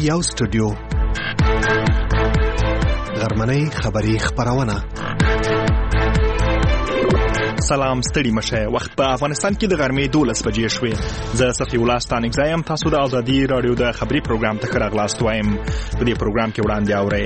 یو سټوډیو غرمنۍ خبری خبرونه. سلام ستړي مشه. وخت په افغانستان کې د غرمې 12 بجې شوې. زه صفي الله ستانګ زایم. تاسو د ازادي رادیو د خبري پروګرام ته راغلاست وایم. په دې پروګرام کې وړاندې اورئ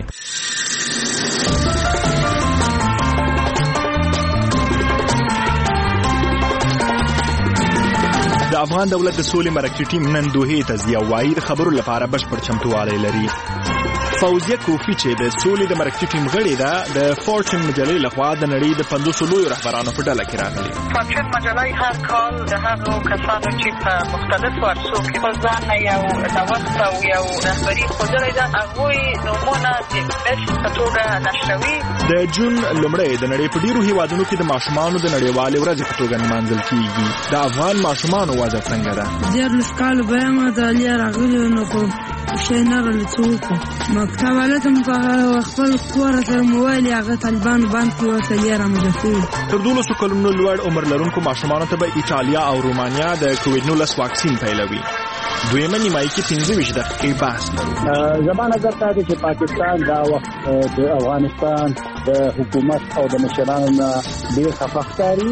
د افغان دولت د سولې مرکزي ټیم نن دوحې ته ځي او وايي د خبرو لپاره بشپړ چمتووالی لري. فوزیه کوفی چې د سولې د مرکزي ټیم غړې ده د فورچن مجلې لخوا د نړۍ د 500 لویو رهبرانو په ډله کې راغلي. فورچن مجلې هر کال د هغو کسانو چې په مختلفو عرصو کې په ځان یو نوښت او یو رهبري ښودلې ده هغوی نومونه د بیسټ په توګه نشروي. د جون لومړی د نړۍ په ډیرو هیوادونو کې د ماشومانو د نړیوالې ورځې په توګه نمانځل کیږي. د افغان ماشومانو وضع څنګه ده؟ ډېر کال به ما د علي راغلی نو خو شي نه رلڅوک مکتب ولته په خپل کور سره موبایل هغه طالبان باندې وسلې را مجفي. تر 12 کلونو لوړ عمر لرونکو ماشومانو ته به ایټالیا او رومانیا د کووډ-19 واکسین پیلوي. دویمه نیمایي کې 15 دقیقې بحث لرو. زما نظر دا دی چې پاکستان دا وخت د افغانستان د حکومت او د مشرانو نه ډېر خفقتاري.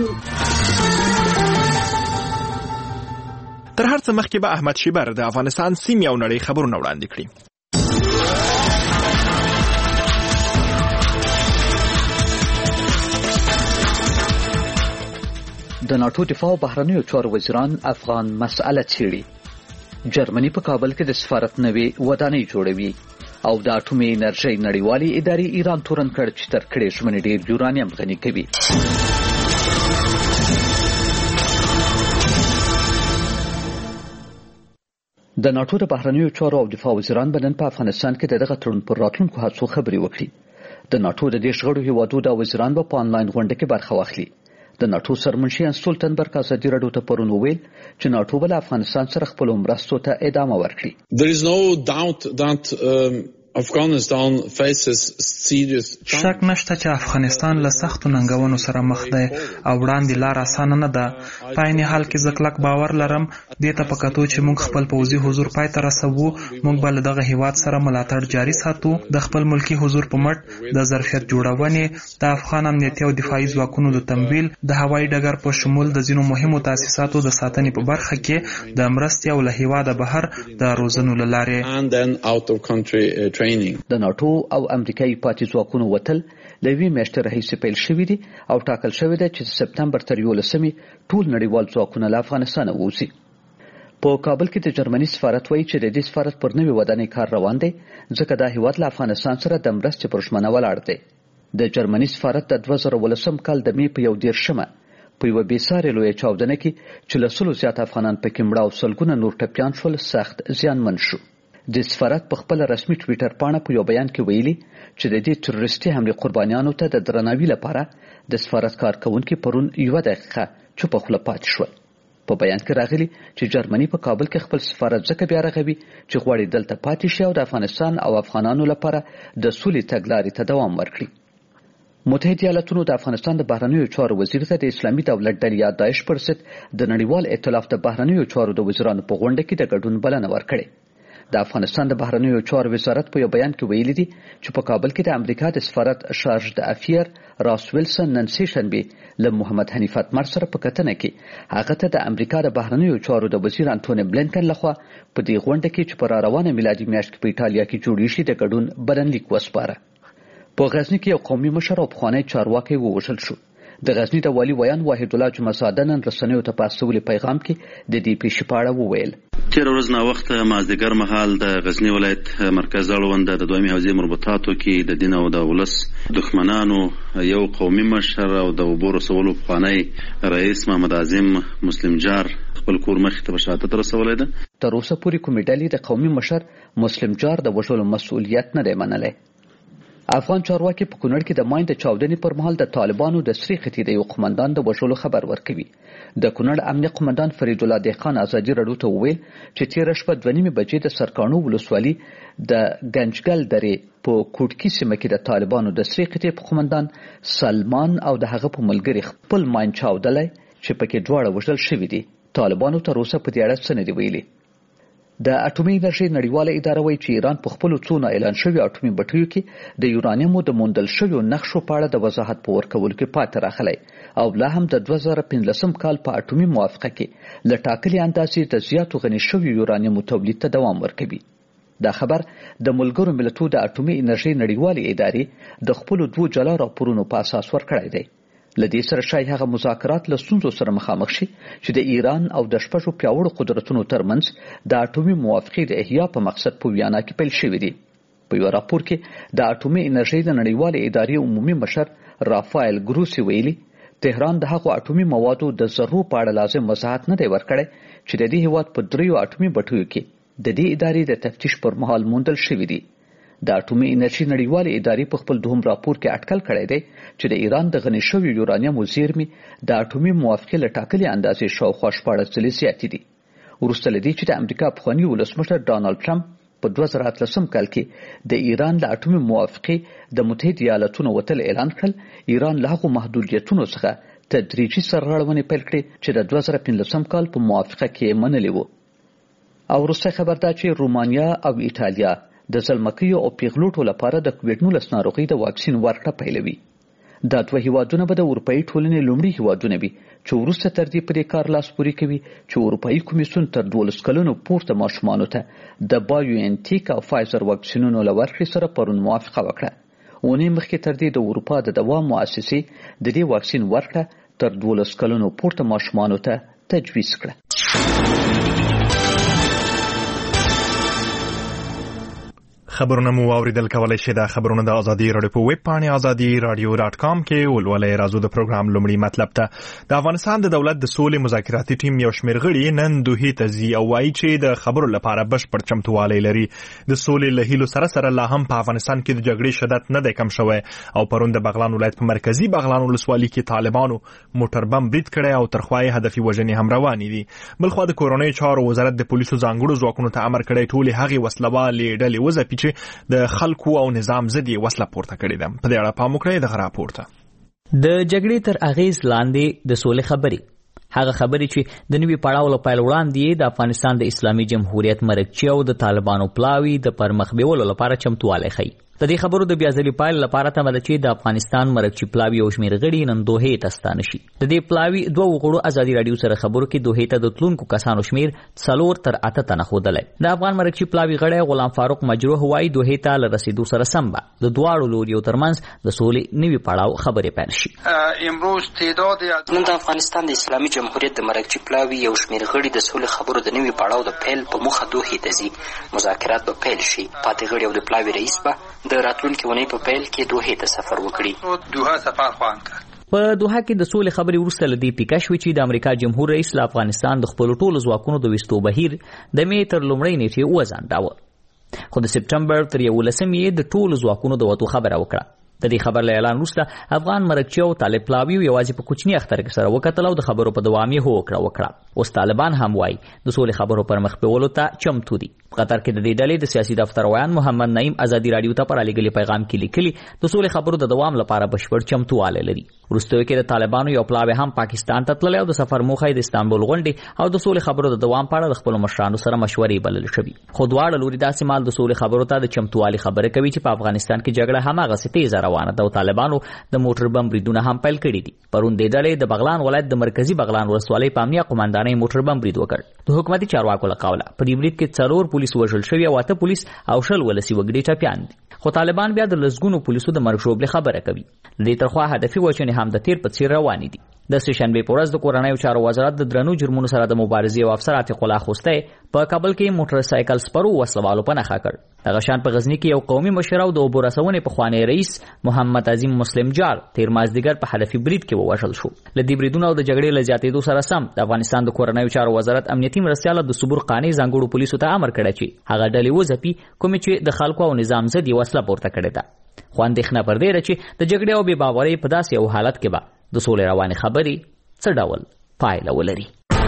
تر هر څه مخکې به احمد شیبر د افغانستان سیمې او نړۍ خبرونه وړاندې کړي. د ناټو دفاع او بهرنیو چارو وزیران افغان مسأله څېړي. جرمني په کابل کې د سفارت نوې ودانۍ جوړوي او د اټومي انرژۍ نړیوالې ادارې ایران تورن کړ چې تر کړې ژمنې ډېر یورانیم غني کوي. د ناټو د بهرنیو چارو او دفاع وزیران به نن په افغانستان کې دغه تړون پر راتلونکو هڅو خبرې وکړي. د ناټو د دې غړو هیوادو د وزیران به په انلاین غونډه کې برخه واخلي. د ناټو سرمنشي سټولټنبرګ ازادي راډیو ته پرون وویل چې ناټو به افغانستان سره خپل مرستو ته ادامه ورکړي. There is no doubt that Afghanistan faces serious شک نشته چې افغانستان له سختو ننګونو سره مخ دی او وړاندې لار اسانه نه ده. په عین حال کې زه کلک باور لرم دې ته په کتو چې موږ خپل پوځي حضور پای ته رسوو موږ به له دغه هیواد سره ملاتړ جاري ساتو. د خپل ملکی حضور په مټ د ظرفیت جوړونې د افغان امنیتي او دفاعي ځواکونو د تمویل د هوایي ډګر په شمول د ځینو مهمو تاسیساتو د ساتنې په برخه کې د مرستې او له هیواده بهر د روزنو له لارې د ناټو او امریکایي پاتې ځواکونو وتل له وی میاشتې راهیسې پیل شوی دی او ټاکل شوی دی چې سپتمبر تر 11 ټول نړیوال ځواکونه له افغانستان ووځي. په کابل کې د جرمني سفارت وایي چې د دې سفارت پر نوې ودانۍ کار روان دی ځکه دا هیواد له افغانستان سره د مرستې پر ژمنه ولاړ دی. د جرمني سفارت د 2018 کال د می په 1 په یو بیسارې لوی چاودنه کې چې له 100 زیات افغانان پکې مړه او سلګونه نور ټپیان شول سخت زیانمن شو. د سفارت په خپل رسمي ټویټر پاڼه په یو بیان کې ویلي چې د دې تروریستي حمله قربانیانو ته د درناوي لپاره د سفارت کارکونکو پرون 1 دقیقه چوپ خوله پاتې شول. په بیان کې راغلي چې جرمني په کابل کې خپل سفارت ځکه بیا رغوي چې غواړي دلته پاتې شي او د افغانستان او افغانانو لپاره د سولې تګلارې ته دوام ورکړي. متحده ایالاتونو د افغانستان د بهرنیو چارو وزیر ته د اسلامي دولت ډلې یا داعش پر ضد د نړیوال ائتلاف د بهرنیو چارو د وزیرانو په غونډه کې د ګډون بلنه ورکړه. د افغانستان د بهرنیو چارو وزارت په یو بیان کې ویلي دي چې په کابل کې د امریکا د سفارت شارژ د افیر راس ویلسن نن سه شنبه له محمد حنیف اتمر سره په کتنه کې هغه ته د امریکا د بهرنیو چارو د وزیر انټونی بلینکن لخوا په دې غونډه کې چې پر روانه میلادي میاشت کې په ایټالیا کې جوړ شي د ګډون بلنلیک وسپاره. په غزنی کې یو قومي مشر او پخوانی چارواکي ووژل شو. د غزنی د والي ویان واحد الله جمعزاده نن رسنیو ته په استولي پیغام کې د دې پیښې په اړه وویل. تیر ورځ نا وخت مازدیګر مهال د غزنی ولایت مرکز اړوند د دویمې حوزې مربوطاتو کې د دین او د ولس دښمنانو یو قومي مشر او د اوبو رسولو پخوانی رئیس محمد اعظم مسلم جار خپل کور مخې ته شهادت رسولی ده. تر اوسه پورې کومې ډلې د قومي مشر مسلم جار د وژلو مسؤلیت نه دی منلی. افغان چارواکي په کونړ کې د ماین د چاودنې پر مهال د طالبانو د سری خطي د یو قومندان د وژلو خبر ورکوي. د کونړ امنیه قومندان فرید الله دهقان ازادي راډیو ته وویل چې تېره شپه 2:30 بجې د سرکانو ولسوالي د ګنجګل درې په کوټکی سیمه کې د طالبانو د سری خطي قومندان سلمان او د هغه په ملګري خپل ماین چاودلای چې پکې دواړه وژل شوي دي. طالبانو تر اوسه په دې اړه څه نه دی ویلي. د اټومي انرژي نړیواله اداره وایي چې ایران په خپل څونه اعلان شوی اټومي بټریو کې د یورانیمو د موندل شویو نقشو په اړه د وضاحت په ورکولو کې پاتې راغلی او لا هم د 2015 کال په اټومي موافقه کې له ټاکلي اندازې د زیاتو غني شویو یورانیمو تولید ته دوام ورکوي. دا خبر د ملګرو ملتونو د اټومي انرژي نړیوالې ادارې د خپل دوه جلا راپورونو په اساس ورکړی دی. لدې سره شای هغه مذاکرات له ستونزو سره مخامخ شي چې د ایران او د شپږو پیاوړو قدرتونو ترمنځ د اټومي موافقې د احیا په مقصد په ویانا کې پیل شوی دی. په یو راپور کې د اټومي انرژي د نړیوالې ادارې عمومي مشر رافائل ګروسی ویلي تهران د هغو اټومي موادو د ذرو په اړه لازم وضاحت نه دی ورکړی چې د دې هیواد په 3 اټومي بټریو کې د دې ادارې د تفتیش پر مهال موندل شوی دی. د اټومي انرژي نړیوالې ادارې په خپل دوهم راپور کې اټکل کړی دی چې د ایران د غني شویو یورانیمو زیرمې د اټومي موافقې له ټاکلي اندازې شاوخوا 14 ځلې زیاتې دي. وروسته له دې چې د امریکا پخواني ولسمشر ډانلډ ټرمپ په 2018 کال کې د ایران له اټومي موافقې د متحده ایالاتونو وتل اعلان کړل، ایران له هغو محدودیتونو څخه تدریجي سرغړونې پیل کړې چې د 2015 کال په موافقه کې منلې وو. او وروسته خبر ده چې رومانیا او ایټالیا د زلمکیو او پیغلوټو لپاره د کووډ-19 ناروغي د واکسین ورکړه پیلوي. دا دوه هیوادونه به د اروپאי ټولنې لومړي هیوادونه وي چې وروسته تر دې پورې کار لاس پورې کوي چې اروپאי کمیسیون تر 12 کلونو پورته ماشومانو ته د بایوانټیک او فایزر واکسینونو لورکړې سره پرون موافقه وکړه. اونۍ مخکې تر دې د اروپا د دوام مؤسسې د دې واکسین ورکړه تر 12 کلونو پورته ماشومانو ته تجویز کړه. خبرونه مو اوریدل کولای شئ د خبرونو د ازادي رادیو په ویب پاڼه azadi.radio.com کې ولولئ. راځو د پروګرام لومړی مطلب ته. د افغانستان د دولت د سولې مذاکراتي ټیم یو شمېر غړي نن دوحې ته ځي او وایي چې د خبرو لپاره بشپړ چمتووالی لري. د سولې له هیلو سره لا هم په افغانستان کې د جګړې شدت نه دی کم شوی او پرون د بغلان ولایت په مرکزی بغلان ولسوالۍ کې طالبانو موټر بم برید کړی او تر خوای هدفي وژنې هم روانې دي. بلخو د کورونی چارو وزارت د پولیسو ځانګړو ځواکونو ته امر کړی ټولې هغې وسلوالې ډلې وځپي چې د خلکو او نظام ضدي وسله پورته کړې ده. په دې اړه پام وکړئ د راپورته. د جګړې تر اغیز لاندې د سولې خبرې، هغه خبرې چې د نوي پړاو لپاره وړاندې د افغانستان د اسلامي جمهوریت مرکچی او د طالبانو پلاوی د پرمخ بیولو لپاره چمتوالی ښيي. د دې خبرو د بیا ځلې پایل لپاره تمه ده چې د افغانستان مرکچی پلاوی او شمېر غړي نن دوحې ته ستانه شي. د دې پلاوی دوه غړو ازادي رادیو سره خبرو کې دوحې ته د تلونکو کسانو شمېر 4 تر 8 تنه ښودلی. د افغان مرکچی پلاوی غړی غلام فاروق مجروح وایي دوحې ته له رسیدو سره سم به د دواړو لوریو ترمنځ د سولې نوي پړاو خبرې پیل شي. امروز تعداد نن د افغانستان د اسلامي جمهوریت د مرکچی پلاوی یو شمېر غړي د سولې خبرو د نوي پړاو د پیل په موخه دوحې ته ځي. مذاکرات به پیل شي. پاتې غړي او د پلاوی رئیس به د راتلونکي ونې په پیل کې دوحې ته سفر وکړي. دوحه سفر خوان کړ. په دوحه کې د سولې خبرې وروسته له دې پیکه شوې چې د امریکا جمهور رئیس له افغانستان د خپلو ټولو ځواکونو د ویستو بهیر د مې تر لومړۍ نیټې وځنډاوه، خو د سپټمبر تر 11 یې د ټولو ځواکونو د وتو خبره وکړه. د دې خبر له اعلان وروسته افغان مرکچی او طالب پلاوی یوازې په کوچني اختر کې سره وکتل او د خبرو په دوام یې وکړه. اوس طالبان هم وایي د سولې خبرو پر مخ بیولو ته چمتو دي. قطر کې د دې ډلې د سیاسي دفتر ویان محمد نعیم ازادي رادیو ته پر لګلي پیغام کې لیکلي د سولې خبرو د دوام لپاره بشپړ چمتوالی لري. وروسته کې د طالبانو یو پلاوی هم پاکستان ته تللی او د سفر موخه د استانبول غونډې او د سولې خبرو د دوام په اړه د خپلو مشرانو سره مشورې بلل شوي. خو دواړه لوري داسې مال د سولې خبرو ته د چمتووالي خبره کوي چې په افغانستان کې جګړه هماغسې تیزه روانه ده او طالبانو د موټر بم بریدونه هم پیل کړي دي. پرون دې ډلې د بغلان ولایت د مرکزی بغلان ولسوالۍ په امنیه قومندانۍ موټر بم برید وکړ. د حکومتي چارواکو له قوله په دې برید کې 4 پولیس وژل شوي او 8 پولیس او 10 ولسي وګړي ټپیان دي. خو طالبان بیا د لسګونو پولیسو د مرګ ژوبلې خبره کوي. د دې ترخوا هدفي وژنې هم د تیر په څیر روانې دي. د سشنبې په ورځ د کورنیو چارو وزارت د درنو جرمونو سره د مبارزې او افسر عتیق الله خوستی په کابل کې موټر سایکل سپرو وسلوالو په نښه کړ. دغه شان په غزني کې یو قومي مشر او د اوبو رسونې پخوانی رئیس محمد عظیم مسلم جار تیر مازدیګر په هدفي برید کې ووژل شو. له دې بریدونو او د جګړې له زیاتېدو سره سم د افغانستان د کورنیو چارو وزارت امنیتي مرستیال د صبور قانی ځانګړو پولیسو ته امر کړی چې هغه ډلې وځپي کومې چې د خلکو او نظام ضد وسله پورته کړې ده. خو اندېښنه پر دې ده چې د جګړې او بې باورۍ په داسې یو حالت کې به د سولې روانې خبرې څه ډول پایله ولري.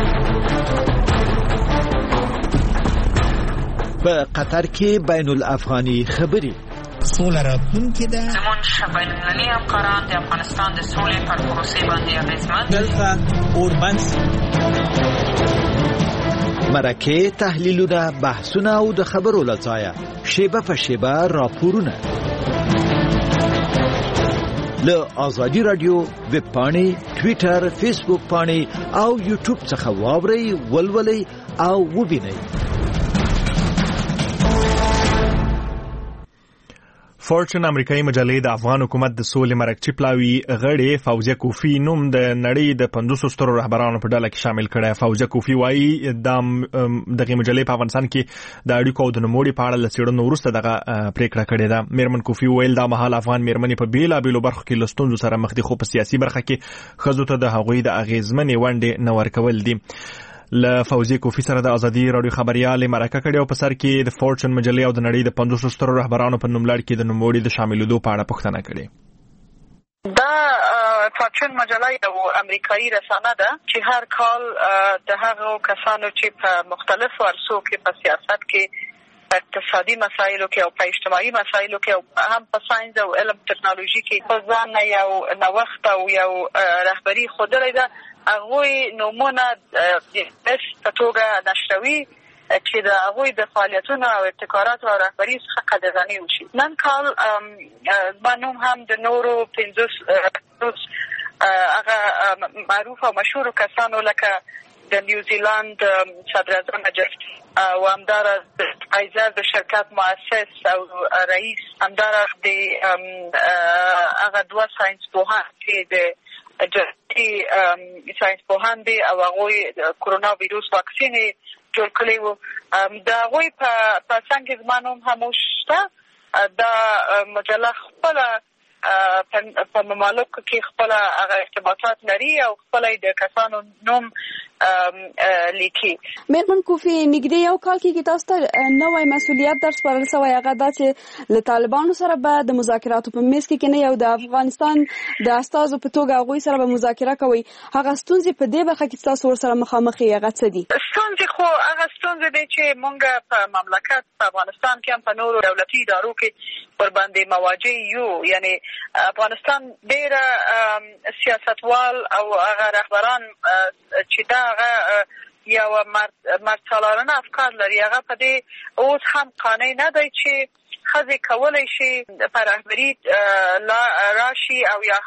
په قطر کې بین الافغاني خبرې سوله راتلونکې ده. زموږ بینالمللي همکاران د افغانستان د سولې پر پروسې باندې اغېزمن دلته اوربند مرکه، تحلیلونه، بحثونه او د خبرو لځایه شیبه په شیبه راپورونه له آزادی رادیو ویب پاڼې، ټویټر، فیسبوک پاڼې او یوټیوب څخه واورئ، ولولئ او ووینئ. فورچن امریکایي مجلې د افغان حکومت د سولې مرکچی پلاوي غړي فوزیه کوفی نوم د نړۍ د 500 سترو رهبرانو په ډله کې شامل کړي. فوزیه کوفی وایي دغه مجلې په افغانستان کې د اړیکو او د نوموړي په اړه لڅېړنو وروسته دغه پریکړه کړې ده. میرمن کوفی ویل دا مهال افغان میرمنې په بیلابیلو برخو کې له ستونزو سره مخ دي، خو په سیاسي برخه کې ښځو ته د هغوی د اغیزمنې ونډې نه ورکول دي. له فوزیه کوفی سره د ازادي رادیو خبريال مرکه کړي او په سر کې د فورچن مجلې او د نړۍ د 500 سترو رهبرانو په نوملړ کې د نوموړي د شاملېدو په اړه پوښتنه کړې. دا فورچن مجله یو امریکایي رسانه ده چې هر کال د هغو کسانو چې په مختلفو عرصو کې په سیاست کې، اقتصادي مسایلو کې او په اجتماعي مسایلو کې او هم په ساينس او علم ټکنالوژي کې په ځان یو نوښت او یو رهبري ښودلې ده، هغوی نومونه بس په توګه نشروي چې د هغوی د فعالیتونو او ابتکاراتو او رهبري څخه قدرداني وشي. نن کال زما نوم هم د نورو 50 هغه معروف او مشهورو کسانو لکه د نیوزیلند صدراعظم او همدارد قیصر د شرکت مؤسس او رئیس، همدارد د هغه دوه ساينس پوهان چې د جدي ساينس پوهان دي او هغوی د کرونا ویروس واکسین جوړ کړی وو، د هغوی په څنګ کې زما نوم هم شته. دا مجله خپله په ممالکو کې خپله هغه ارتباطات لري او خپله د کسانو نوم لیکي. میرمن کوفی، نږدې یو کال کې تاسو ته نوی مسؤلیت در سپارل شوی، هغه دا چې له طالبانو سره به د مذاکراتو په میز کې کینئ او د افغانستان د استازو په توګه هغوی سره به مذاکره کوئ. هغه ستونزې په دې برخه کې تاسو ورسره مخامخ یې، هغه څه دي؟ ستونزې خو هغه ستونزې دي چې موږ په مملکت په افغانستان کې هم په نورو دولتي ادارو کې ورباندې مواجه یو. یعنی افغانستان ډېره سیاستوال او هغه رهبران چې دا هغه یو مرسالارانه افکار لري، هغه په دې اوس هم قانع نه دی چې ښځې کولی شي په رهبري راشي او یا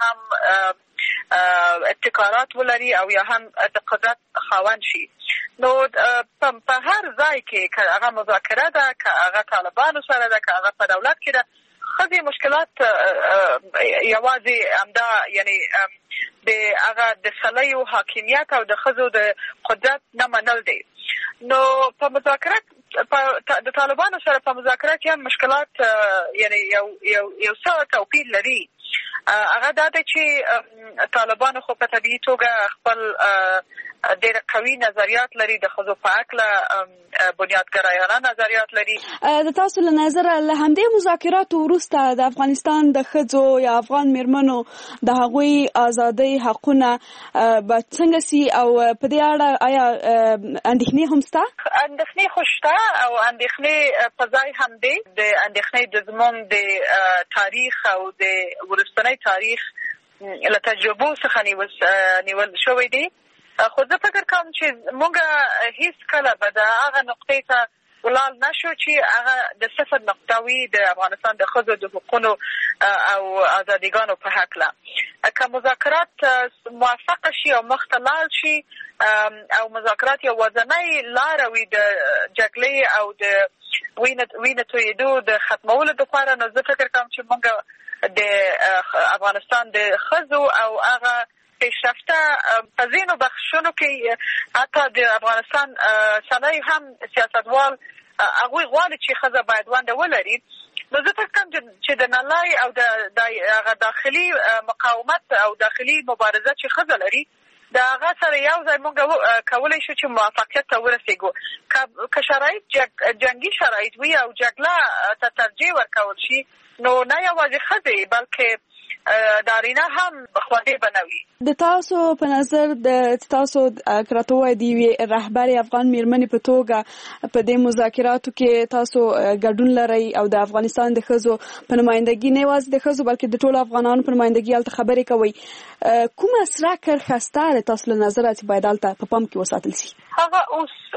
هم ابتکارات ولري او یا هم د قدرت خاوند شي. نو په هر ځای کې که هغه مذاکره ده، که هغه طالبانو سره ده، که هغه په دولت کې ده، ښځې مشکلات یوازې همدا یعنی د هغه د سلیو حاکمیت او د ښځو د قدرت نه منل دی. نو په مذاکرات د طالبانو سره په مذاکرات کې هم مشکلات یعنی یو څه توپیر لري. هغه دا دی چې طالبانو خو په طبیعي توګه خپل ډېر قوي نظریات لري، د ښځو په هکله بنیادګرایانه نظریات لري. د تاسو له نظره له همدې مذاکراتو وروسته د افغانستان د ښځو یا افغان میرمنو د هغوی ازادۍ حقونه به څنګه سي او په دې اړه آیا اندېښنې هم شته؟ اندېښنې خو شته او اندېښنې په ځای هم دی. د اندېښنې د زموږ د تاریخ او د وروستنی تاریخ له تجربو څخه نیول شوی دی. خو زه فکر کوم چې موږ هیڅ کله به د هغه نقطې ته ولاړ نشو چې هغه د صفر نقطه وي د افغانستان د ښځو د حقونو او ازادیګانو په هکله. که مذاکرات موفقه شي او مخته لاړ شي او مذاکرات یوازینۍ لاره وي د جګړې او د وینې تویېدو د ختمولو دپاره، نو زه فکر کوم چې موږ د افغانستان د ښځو او هغه پیشرفته په ځینو بخشونو کې حتی د افغانستان سړی هم سیاستوال هغوی غواړي چې ښځه باید ونډه ولري. نو زه فکر کوم چې د نړۍ او د هغه داخلي مقاومت او داخلي مبارزه چې ښځه لري، د هغه سره یو ځای موږ کولی شو چې موفقیت ته ورسېږو. که شرایط جنګي شرایط وي او جګړه ته ترجیح ورکول شي، نو نه یوازې ښځې بلکې دارینه هم خوندې بنوي. د تاسو په نظر د تاسو کراته وای دی رهبر افغان میرمنې په توګه په دې مذاکراتو کې تاسو ګډون لرئ او د افغانستان د ښځو په نمائندګي نه یوازې د ښځو بلکې د ټولو افغانانو په نمائندګي هلته خبرې کوئ، کومه سره کرښه شته تاسو له نظره چې باید هلته په پام کې وساتل شي؟ هغه اوس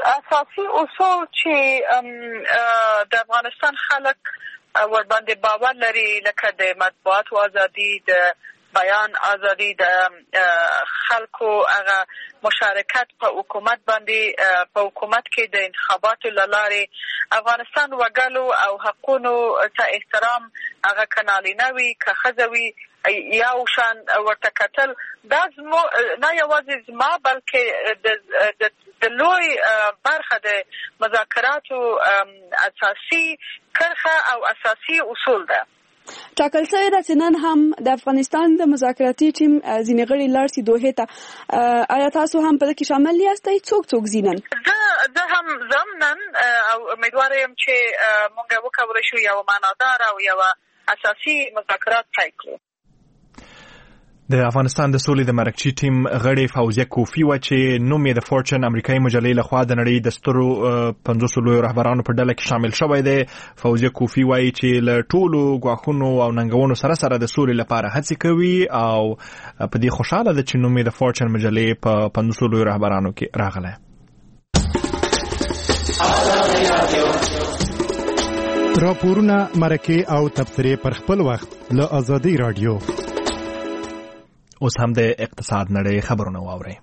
اساسي اصول چې د افغانستان خلک ور باندې باور لري لکه د مطبوعاتو ازادي، د بیان ازادي، د خلکو هغه مشارکت په حکومت باندې په حکومت کې د انتخاباتو لارې افغانستان وګړو او حقوقو ته احترام هغه کنالینه وي که ښځه وي یو شان ورته کتل دا نه یوازې زما بلکې د لوی برخه د مذاکراتو اساسي کرښه او اساسي اصول ده. ټاکل شوی ده چې نن هم د افغانستان د مذاکراتي ټیم ځینې غړي لاړ شي دوحې ته. آیا تاسو هم په دې کې شامل یاستئ؟ څوک ځینن؟ زه هم ضمناً او امیدواره یم چې موږ وکولی شو یو معنادار او یو اساسي مذاکرات پیل کړو. د افغانستان د سولې د مرکچي ټیم غړي فوزیه کوفی و چې نوم یې د فورچن امریکایي مجلې لخوا د نړۍ د سترو 500 لویو رهبرانو په ډله کې شامل شوی دی. فوزیه کوفی وایي چې له ټولو ګواښونو او ننګونو سره د سولې لپاره هڅې کوي او په دې خوشاله ده چې نوم یې د فورچن مجلې په 500 لویو رهبرانو کې راغلی. راپورونه، مرکې او تبصرې پر خپل وخت له آزادي رادیو. اوس هم د اقتصاد نړۍ خبرونه واورئ.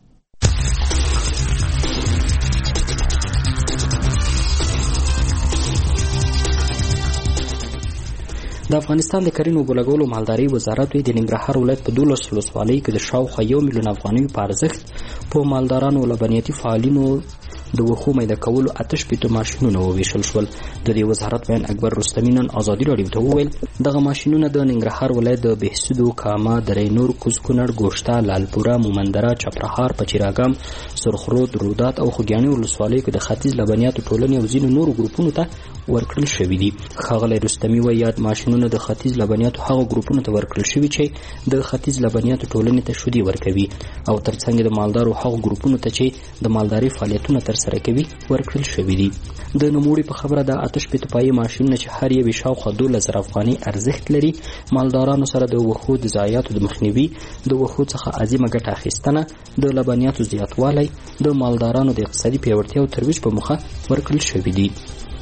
د افغانستان د کرنې اوبو لګولو مالدارۍ وزارت د ننګرهار ولایت په 12 ولسوالیو کې د شاوخوا 1 میلیون افغانیو په ارزښت په مالدارانو او لبنیاتي فعالینو د وښو میده کولو 8 ماشینونه وویشل شول. د دې وزارت بیان اکبر رستمی نن آزادي راډیو ته وویل دغه ماشینونه د ننګرهار ولایت د بهسودو، کاما، درې نور، کوزکونړ، ګوشته، لالپوره، مومندره، چپرهار، پچیراګام، سرخرود، رودات او خوږیاڼي ولسوالیو کې د ختیځ لبنیاتو ټولنې او ځینو نورو ګروپونو ته ورکړل شوي دي. ښاغلی رستمی وایي یاد ماشینونه د ختیځ لبنیاتو هغو ګروپونو ته ورکړل شوي چې د ختیځ لبنیاتو ټولنې ته شودې ورکوي او ترڅنګ د مالدارو هغو ګروپونو ته چې د مالدارۍ فعالیتونه ترسره کوي ورکړل شوي دي. د نوموړي په خبره د 8 پایي ماشینونه چې هر یو شاوخوا 12,000 افغانۍ ارزښت لري مالدارانو سره د وښو د ضایعاتو د مخنیوي، د وښو څخه عظیمه ګټه اخیستنه، د لبنیاتو زیاتوالی، د مالدارانو د اقتصادي پیاوړتیا او ترویج په موخه ورکړل شوي دي.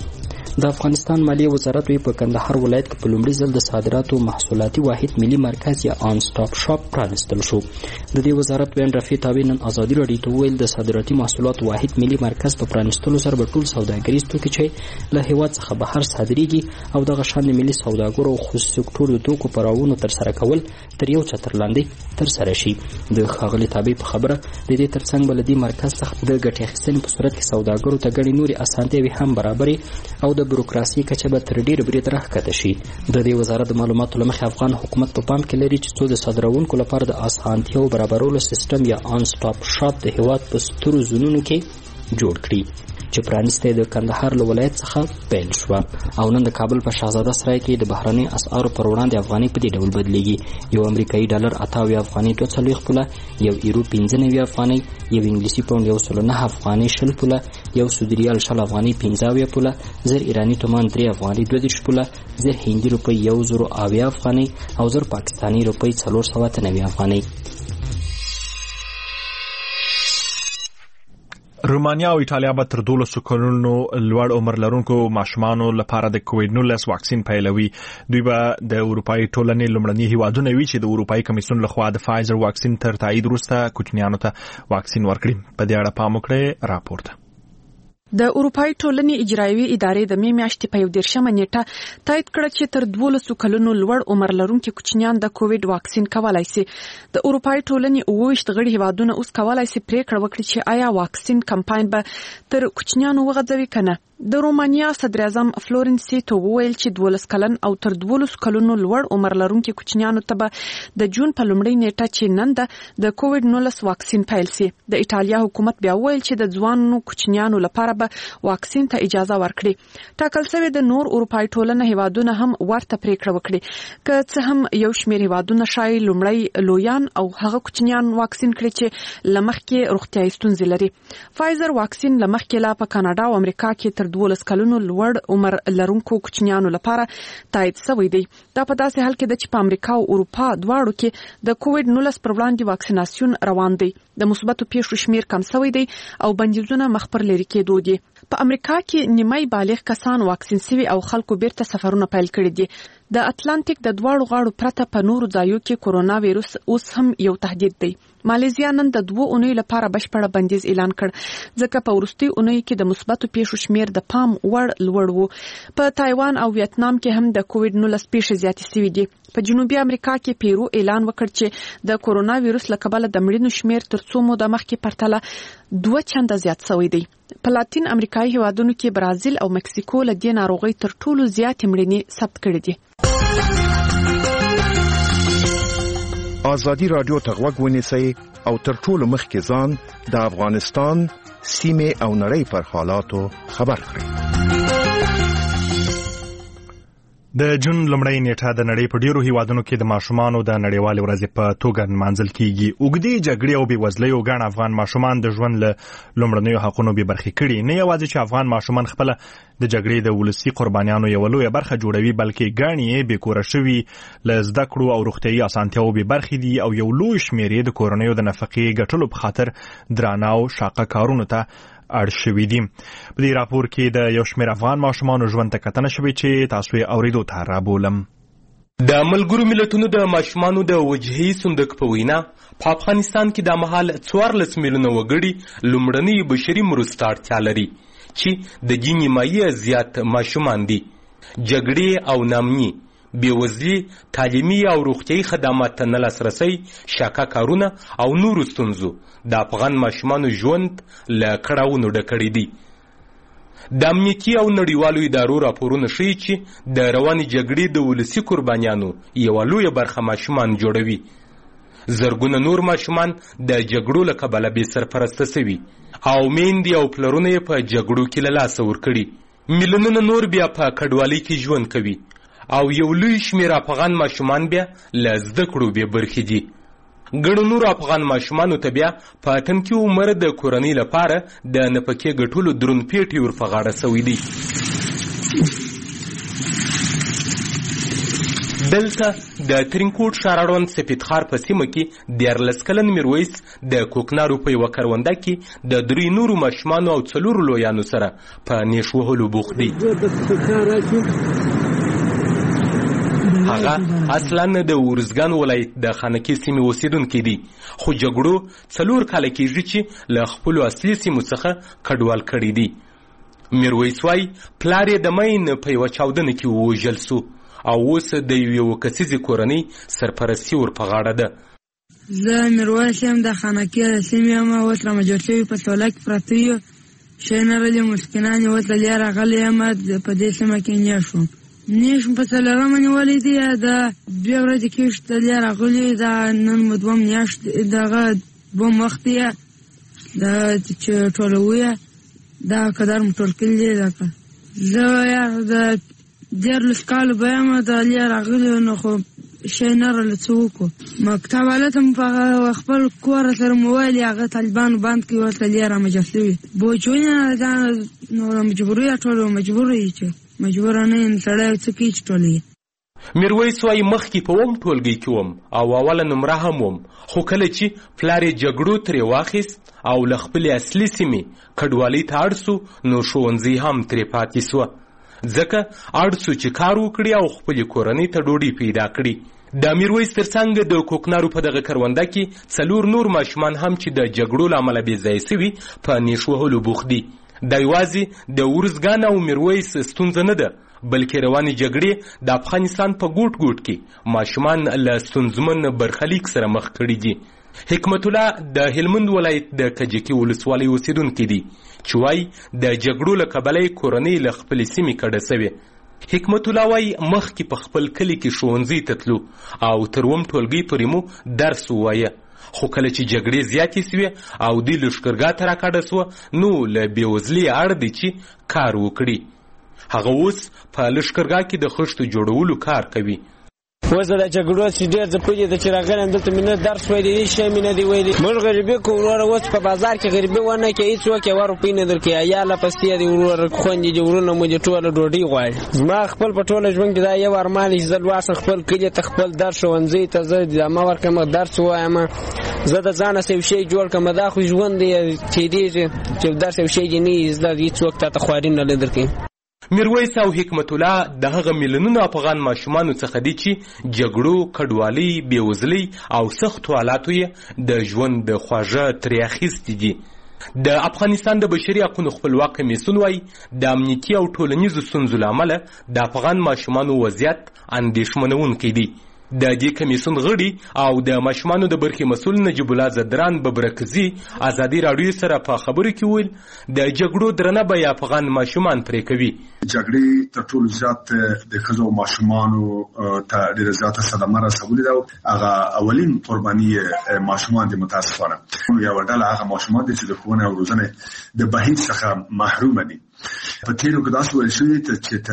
د افغانستان مالیه وزارت په کندهار ولایت کې په لومړي ځل د صادراتو محصولاتي واحد ملي مرکز یا آن سټاپ شاپ پرانستل شو. د دې وزارت بیان رفیع تابع نن آزادي راډیو ته وویل د صادراتي محصولاتو واحد ملي مرکز په پرانستلو سره به ټول سوداګریز توکي چې له هیواد څخه بهر صادریږي او دغه شان ملي سوداګرو او خصوصي سکتور د توکو پراوونو ترسره کول تر یو چتر لاندې ترسره شي. د ښاغلي تابع په خبره د دې ترڅنګ بلدي مرکز څخه د ګټې اخیستنې په صورت کې سوداګرو ته ګڼې نورې اسانتیاوې هم برابرې او د بروکراسي کچه به تر ډیره بریده راښکته شي. د دې وزارت د معلوماتو له مخې افغان حکومت په پام کې لري چې څو د صادروونکو لپاره د اسانتیاو برابرولو سیستم یا آن سټاپ شاپ د هیواد په سترو زونونو کې جوړ کړي چې پرانیسته د کندهار له ولایت څخه پیل شو او نن د کابل په شاهزاده سرای کې د بهرني اسعارو پر وړاندې افغاني په دې ډول بدلیږي. یو امریکایي ډالر 88 افغاني 240 پوله، یو یورو 95 افغاني، یو انګلیسي پاوند 109 افغاني 60 پوله، یو سعودي ریال 60 افغاني 15 پوله، زر ایرانی تومان 3 افغاني 22 پوله، زر هندي روپی 1080 افغاني او زر پاکستاني روپی 490 افغاني. رومانیا او ایټالیا به تر 12 کلونو لوړ عمر لرونکو ماشومانو لپاره د کووډ 19 واکسین پیلوي. دوی به د اروپאי ټولنې لومړني هیوادونه وي چې د اروپאי کمیسیون لخوا د فایزر واکسین تر تایید وروسته کوچنیانو ته واکسین ورکړي. په دې اړه پام وکړئ راپورته. د اروپאי ټولنې اجرایوي ادارې د می میاشتې په 11 نیټه تایید کړ چې تر 12 کلونو لوړ عمر لرونکو کوچنیان د کووډ واکسین کولای شي. د اروپאי ټولنې 28 غړي هیوادونه اوس کولای شي پریکړه وکړي چې آیا واکسین کمپاین به تر کوچنیانو وغځوي کنه. د رومانیا صدر اعظم فلورنسي تو ویل چې 12 کلن او تر 12 کلونو لوړ عمر لرونکو کوچنیانو ته به د جون په لومړۍ نیټه چې نن د کووډ 19 واکسین پیل شي. د ایټالیا حکومت بیا ویل چې د ځوانو کوچنیانو لپاره به واکسین ته اجازه ورکړي. ټاکل شوی د نور اروپאי ټولنه هیوادونه هم ورته پریکړه وکړي که څه هم یو شمېر هیوادونه شای لومړی لویان او هغه کوچنیان واکسین کړي چې لمخ کې روغتیايي ستونزې لري. فایزر واکسین لمخ کې لا په کاناډا او امریکا کې تر تر 12 کلونو لوړ عمر لرونکو کوچنیانو لپاره تایید شوی دی. دا په داسې حال کې ده چې په امریکا او اروپا دواړو کې د کووډ-19 پر وړاندې واکسیناسیون روان دی. د مثبتو پیښو شمیر کم شوی دی او بندیزونه مخ پر لرې کېدو دي. په امریکا کې نیمای بالغ کسان واکسین شوي او خلکو بیرته سفرونه پیل کړي دي. د اتلانتیک د دواړو غاړو پرته په نورو ځایو کې کورونا وایروس اوس هم یو تهدید دی. مالیزیا نن د 2 اونیو لپاره بشپړه بندیز اعلان کړ ځکه په وروستي اونۍ کې د مثبتو پیښو شمیر د پام وړ لوړ وو. په تایوان او ویتنام کې هم د کووډ-19 پیښې زیاتې شوي دي. په جنوبي امریکا کې پیرو اعلان وکړ چې د کورونا وایروس له کبله د مړینو شمیر تر څو موده مخکې پرتله 2 چنده زیات شوی دی. په لاتین امریکایي هیوادونو کې برازیل او مکسیکو له دې ناروغۍ تر ټولو زیاتې مړینې ثبت کړې دي. آزادی رادیو ته غوږ ونیسئ او تر ټولو مخکې ځان د افغانستان سیمې او نړۍ پر حالاتو خبر کړئ. د جون لومړۍ نیټه د نړۍ په ډیرو هیوادونو کې د ماشومانو د نړیوالې ورځې په توګه نمانځل کیږي. اوږدې جګړې او بېوزلۍ او ګڼ افغان ماشومان د ژوند له لومړنیو حقونو بې برخې کړي. نه یوازې چې افغان ماشومان خپله د جګړې د ولسي قربانیانو یوه لویه برخه جوړوي، بلکې ګڼ یې بېکوره شوي، له زده کړو او روغتیایي اسانتیاوو بې برخې دي او یو لوی شمېر یې د کورنیو د نفقې ګټلو په خاطر درانه او شاقه کارونو ته اړ شوي دي. په دې راپور کې د یو شمېر افغان ماشومانو ژوند ته کتنه شوې چې تاسو یې اورېدو ته رابولم. د ملګرو ملتونو د ماشومانو د وجهي صندوق په وینا په افغانستان کې د مهال 14 میلیونه وګړي لومړنۍ بشري مرستې اړتیا لري چې د دې نیمایي زیات ماشومان دي. جګړې او نامني، بېوزلي، تعلیمي او روغتیایي خدمات ته نه لاسرسی، شاقه کارونه او نورو ستونزو د افغان ماشومانو ژوند له کړاوونو ډک کړی دي. د امنیتي او نړیوالو ادارو راپورونه ښیي چې د روانې جګړې د ولسي قربانیانو یوه لویه برخه ماشومان جوړوي. زرګونه نور ماشومان د جګړو له کبله بې سرپرسته شوي او میندې او پلرونه یې په جګړو کې له لاسه ورکړي. میلیونونه نور بیا په کډوالۍ کې ژوند کوي او یو لوی شمېر افغان ماشومان بیا له زده کړو بې برخې دي. ګڼو نورو افغان ماشومانو ته بیا په تنکي عمر د کورنۍ لپاره د نفقې ګټلو دروند پیټې ور په غاړه شوي دي. دلته د ترینکوټ ښاراړوند سپیدخار په سیمه کې 14 کلن میرویس د کوکنارو په یوه کرونده کې د 3 نورو ماشومانو او 4 لویانو سره په نیش وهلو بوخت دی. هغه اصلا د ورزګان ولایت د خانکي سیمې اوسیدونکي دي، خو جګړو 4 کاله کېږي چې له خپلو اصلي سیمو څخه کډوال کړي دي. میرویس وایي پلار یې د مین په یوه چاودنه کې ووژل سو او اوس د یوې کسیزې کورنۍ سرپرستي ور په غاړه ده. زه میرویس یم، د خانکي د سیمې یم. اوس رامجوړ شوي په سوله کې پراته یو شی نه رلي مسکینان یې اوس له لیا راغلی یم. په دې سیمه کې نیشم په څلورمه نیولې دي. د 2 ورځې کې د لیا راغلي، دا نن مو 2 میاشتې دغه 2 وخت یې د چې ټولوي دا قدر مو ټول کړي دي. زه د 14 کالو به یم، د لیا راغلي نو خو شی نه رله څه وکړو. مکتب هلته م په خپل کور سره موبایل هغه طالبانو بند کړي، ورته لیا رامجبور شوي بوچونه دا نو مجبوري ټول مجبور یي چې مجبوره نه یم سړی څه کوي چې ټول یې. میرویس وایي مخکې په وم ټولګۍ کې وم او اوله نمره هم وم، خو کله چې پلار یې جګړو ترې واخیست او له خپلې اصلي سیمې کډوالۍ ته اړ سو نو ښوونځی هم ترې پاتې سوه، ځکه اړ سو چې کار وکړي او خپلې کورنۍ ته ډوډۍ پیدا کړي. د میرویس ترڅنګ د کوکنارو په دغه کرونده کې 4 نور ماشومان هم چې د جګړو له امله بې ځایه سوي په نیش وهلو بوخت دي. دا یوازې د ورزګان او میرویس ستونزه نه ده، بلکې روانې جګړې د افغانستان په ګوټ ګوټ کې ماشومان له ستونزمن برخلیک سره مخ کړي دي. حکمت الله د هلمند ولایت د کجکي ولسوالۍ اوسیدونکی دی چې وایي د جګړو له کبله کورنۍ له خپلې سیمې کډه سوې. حکمت الله وایي مخکې په خپل کلي کې ښوونځي ته تلو او تر 1 ټولګۍ پورې مو درس ووایه، خو کله چې جګړې زیاتې سوې او دوی لښکرګاه ته راکډه سوه نو له بېوزلۍ اړ دی چې کار وکړي. هغه اوس په لښکرګاه کې د خښتو جوړولو کار کوي. وزه د جګړو چې ډېر ځپلي د چې راغلم دلته مې نه درس ویلی هېڅ شی مې نه دی ویلي موږ غریبي کوو وروره اوس په بازار کې غریبي ونه کړې هېڅوک یوه روپۍ نه درکوي یا لپسې دي وروره خویندې دي وروڼه مو دي ټوله ډوډۍ غواړي زما خپل په ټوله ژوند کې دا یو ارمان دی چې زه لوړ شم خپل کلي ته خپل درس ښوونځي ته زه ادامه ورکړم درس ووایم زه د ځانه څه یو شی جوړ کړم دا خو ژوند دی تېرېږي چې درس یو شی دې نه وي زده هېڅوک تا ته خواري نه درکوي میرویس او حکمت الله د هغه میلیونونو افغان ماشومانو څخه دي چې جګړو، کډوالۍ، بېوزلۍ او سختو حالاتو یې د ژوند د خواږه ترې اخیستي دي. د افغانستان د بشري حقوقو خپلواک کمیسیون وایي د امنیتي او ټولنیزو ستونزو له امله د افغان ماشومانو وضعیت اندېښمنونکی دی. د دې کمیسیون غړي او د ماشومانو د برخې مسؤل نجیب الله زدران ببرکزي ازادي راډیو سره په خبرو کې ویل د جګړو درنه به افغان ماشومان پرې کوي. جګړې تر ټولو زیات د ښځو او ماشومانو ته ډېره زیاته صدمه رسولې ده. هغه اولین قرباني ماشومان دي متاسفانه. یوه ډله هغه ماشومان دي چې د ښوونې او روزنې د بهیر څخه محرومه دي. په تېرو کې داسې ویل شوي چې تر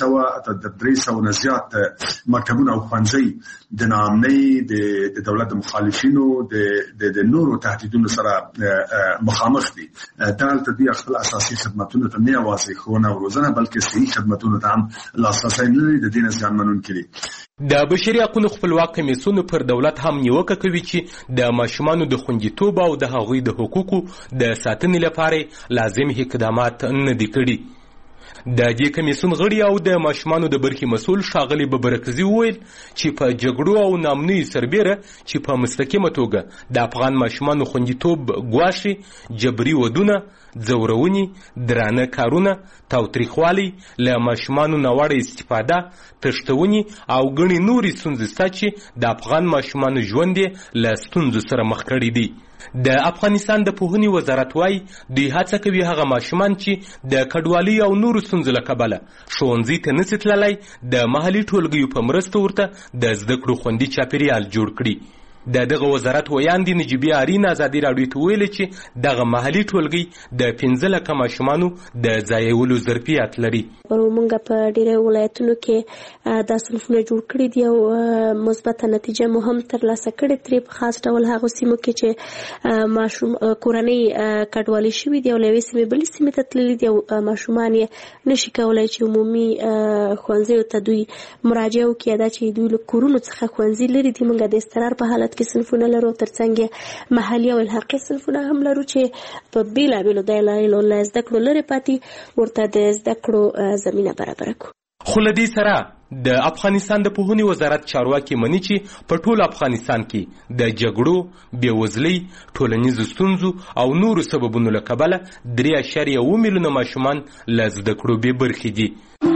300 نه زیات مکتبونه او ښوونځي د ناامنۍ د دولت د مخالفینو د نورو تهدیدونو سره مخامخ دي. دلته دوی خپل اساسي خدمتونو ته نه یوازې ښوونه او روزنه بلکې صحي خدمتونو ته هم لاسرسی نه لري. د دې نه زیانمنونکي دي. د بشري حقوقو خپلواک کمیسیون پر دولت هم نیوکه کوي چې د ماشومانو د خوندیتوب او د هغوی د حقوقو د ساتنې لپاره لازم اقدامات نه دي کړي. د دې کمیسیون غړي او د ماشومانو د برخې مسؤل ښاغلي ببرکزي وویل چې په جګړو او ناامنیو سربیره چې په مستقیمه توګه د افغان ماشومانو خوندیتوب ګواښي، جبري ودونه، ځورونې، درانه کارونه، تاوتریخوالی، له ماشومانو ناوړه استفاده، تښتونې او ګڼې نورې ستونزې شته چې د افغان ماشومانو ژوند یې له ستونزو سره مخ کړی دی. د افغانستان د پوهنې وزارت وايي دوی هڅه کوي هغه ماشومان چې د کډوالۍ او نورو ستونزو له کبله ښوونځي ته نشي تللی د محلي ټولګیو په مرسته ورته د زده کړو خوندي چاپیریال جوړ کړي. د دغه وزارت ویاندې نجیبې آرین ازادي راډیو ته ویلي چې دغه محلي ټولګي د 15 لکه ماشومانو د ځایولو ظرفیت لري. موږ په ډېرو ولایتونو کې دا صنفونه جوړ کړي دي او مثبته نتیجه مو هم ترلاسه کړې ترې په خاص ډول هغو سیمو کې چې ماشوم کورنۍ کډوالي شوي دي او له یوې سیمې بلې سیمې ته تللي دي او ماشومان یې نشي کولی چې عمومي ښوونځیو ته دوی مراجعه وکړي. دا چې دوی له کورونو څخه ښوونځي لري دي. موږ د اضطرار په حالت کې صنفونه لرو، ترڅنګ محلي او الحاقي صنفونه هم لرو چې په بیلابیلو دلایلو له زده کړو لرې پاتې ورته د زده کړو زمینه برابره کړو. خو له دې سره د افغانستان د پوهنې وزارت چارواکي مني چې په ټول افغانستان کې د جګړو، بېوزلۍ، ټولنیزو ستونزو او نورو سببونو له کبله 3.7 میلیونه ماشومان له زده کړو بې برخې دي.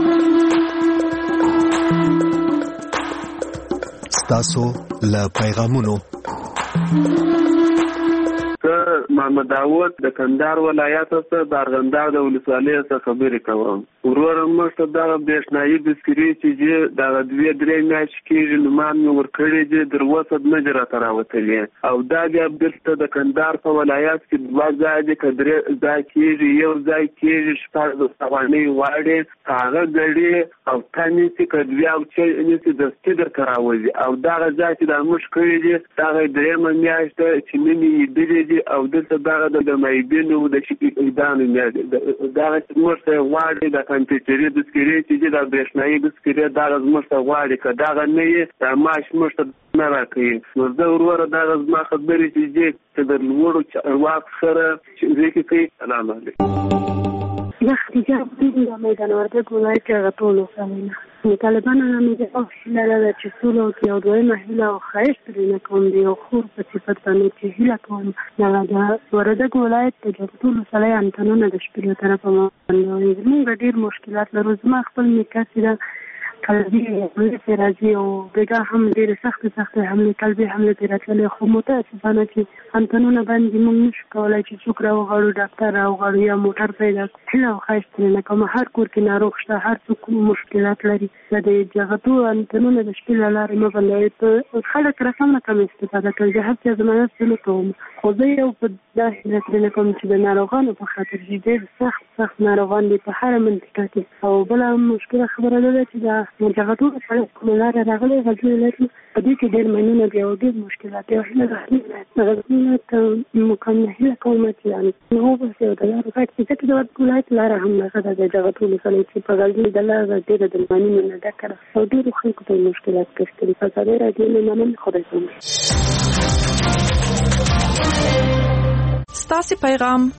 ستاسو له پیغامونو محمد داود د کندهار ولایت څخه د ارغنداب د ولسوالۍ څخه خبرې کوم. ورور موږ ته دا برېښنایي بسکري چې دا 2-3 میاشتې کېږي نومان مې ورکړي دي در اوسه نه دي راته راوتلي او دا بیا بېرته د کندهار په ولایت کې 2 ځای دي که 3 ځای کېږي. یو ځای کېږي 14 افغانۍ واړې هغه ګړې او تا نیسي که 2 او چې نیسي دستي درته راوځي او دغه ځای چې دا موږ کړي دي دغه 3مه میاشت چې نه مې لیدلي دي او دلته دغه د مایبینو د شکیدانو دغه چې موږ ته غواړي د کمپیوټري بسکري چې دا برېښنایي بسکري دغه موږ ته غواړي که دغه نه یې دا معاش موږ ته نه راکوي. نو زه وروره دغه زما خبرې چې د لوړو چارواکو سره ذکر کوي. سلام علیکم. زه خدیجه عبدالله د میدان وردګ ولایت هغه ټولو سمینه د طالبانو نه مې د هیله لرله چې سوله وکړي او دویمه هیله او ښایست ترېنه کوم د یو خور په صفت باندې چې هیله کوم دغه د وردګ ولایت د ټولو سړی انتنونه د شپې له طرفه باندې زموږ ډېر مشکلات لرو. زما خپل نیکه چې ده قلبي حملې پرې راځي او بېګا هم ډېرې سختې حملې قلبي حملې پرې راتللې خو متاسفانه چې انتنونه باندې موږ نشو کولی چې څوک راوغواړو ډاکټر راوغواړو یا موټر پیدا کړو. هیله او ښایست ترېنه کوم. هر کور کې ناروغ شته، هر څوک مشکلات لري. د دغه انتنونه د شپې له لارې مه بندوئ. خلک رقم نه کم استفاده کوي. د هر چا ضمانت زه نه کوم خو زه یو په دا هیله ترېنه کوم چې د ناروغانو په خاطر چې ډېر سخت ناروغان دي په هره منطقه کې. او بله مشکله خبره دا ده چې دا نو دغه ټول سره کومه لار راغلي غوښتل لري په دې کې ډېر مننه بیا ډېر مشکلات یو هله راغلي ته مکمله کومه چې نو په څه د لار فکر چې د ولایت لار هم نه ده دغه ټول سره چې په غلطي د لار ډېر د مننه نه ده کړه او ډېر خلکو ته مشکلات کړي په څه راځي نه من خدای ته ستاسو پیغام